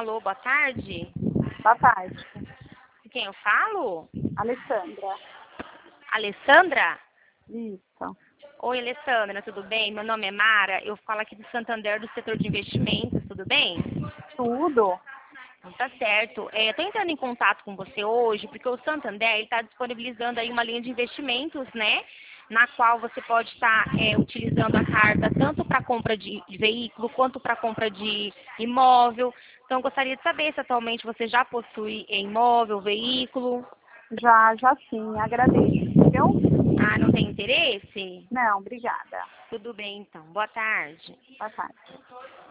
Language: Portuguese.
Alô, boa tarde. Boa tarde. Com quem eu falo? Alessandra. Alessandra? Isso. Oi, Alessandra, tudo bem? Meu nome é Mara, eu falo aqui do Santander, do setor de investimentos, tudo bem? Tudo? Então, tá certo. Eu estou entrando em contato com você hoje porque o Santander está disponibilizando aí uma linha de investimentos, né? Na qual você pode estar utilizando a carta tanto para compra de veículo quanto para compra de imóvel. Então, eu gostaria de saber se atualmente você já possui imóvel, veículo. Já sim, agradeço, viu? Ah, não tem interesse? Não, obrigada. Tudo bem, então. Boa tarde. Boa tarde.